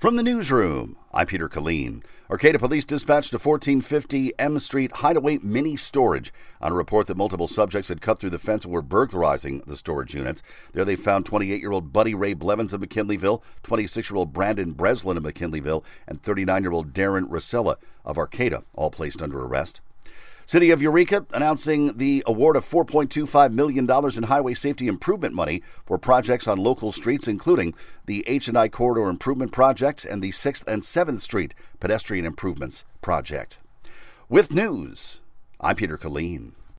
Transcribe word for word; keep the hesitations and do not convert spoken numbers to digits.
From the newsroom, I'm Peter Killeen. Arcata Police dispatched to fourteen fifty M Street Hideaway Mini Storage on a report that multiple subjects had cut through the fence and were burglarizing the storage units. There they found twenty-eight-year-old Buddy Ray Blevins of McKinleyville, twenty-six-year-old Brandon Breslin of McKinleyville, and thirty-nine-year-old Darren Rosella of Arcata, all placed under arrest. City of Eureka announcing the award of four point two five million dollars in highway safety improvement money for projects on local streets, including the H and I Corridor Improvement Project and the sixth and seventh Street Pedestrian Improvements Project. With news, I'm Peter Killeen.